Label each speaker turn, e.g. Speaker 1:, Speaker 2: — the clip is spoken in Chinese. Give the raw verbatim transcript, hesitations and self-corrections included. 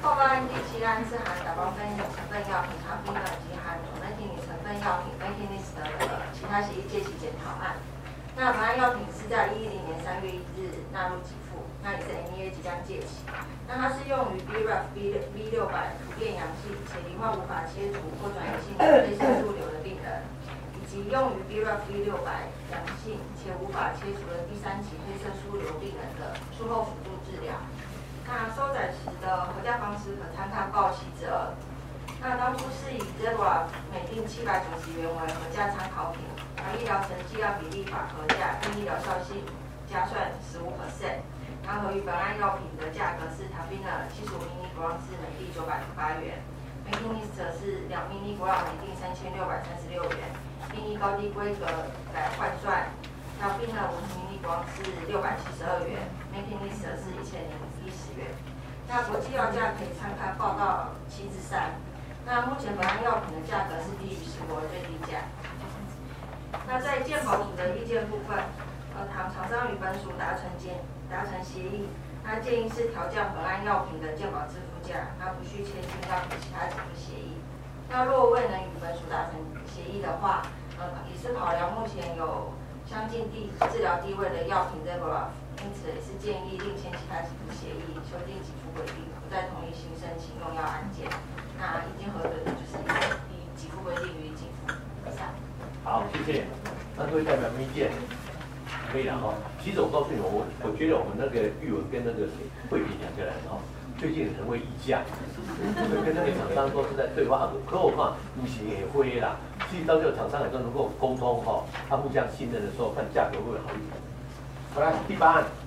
Speaker 1: 报告案第七案是含甲方分成分药品查宾尔及含妥能替尼成分药品 Mekinist 的其他协议借期检讨案。那本案药品是在一零年三月一日纳入给付，那也是 M E A 即将届期。那它是用于 B R A F V 六百突变阳性且罹患无法切除或转移性的非生素瘤的病人，以及用于 B R A F V 六百阳性且无法切除的第三期黑色素瘤病人的术后辅助治疗。那收载时的核价方式可参看报期折。那当初是以 Zevra 每定七百九十元为核价参考品，那医疗成绩要比例法核价跟医疗效性加算 百分之十五。然后与本案药品的价格是 Tavina 七十五 mg 是每粒九百零八元 ，Mekinist 是两 mg 每定三千六百三十六元，并依高低规格来换算。Tavina 五十 mg 是六百七十二元 ，Mekinist 是一千零一十元。那国际药价可以参看报告七之三。那目前本案药品的价格是低于十国最低价。那在健保署的意见部分，呃，厂厂商与本署达成间达成协议，那建议是调降本案药品的健保支付价，那不需签订药品其他给付协议。那若未能与本署达成协议的话，呃，也是考量目前有相近地治疗地位的药品 Zevra， 因此也是建议另签其他给付协议，修订给付规定，不再同意新申请用药案件。那已经核准的就是以给付规定予以给付。以上。
Speaker 2: 好，谢谢。那各位代表们意见，可以了哈。其实我告诉你，我我觉得我们那个玉文跟那个慧萍两个人哈，最近很会议价，跟那个厂商都是在对话。可我看不是也会啦，其实到这个厂商也都能够沟通哈，他互相信任的时候，看价格会好一点。好了，第八案。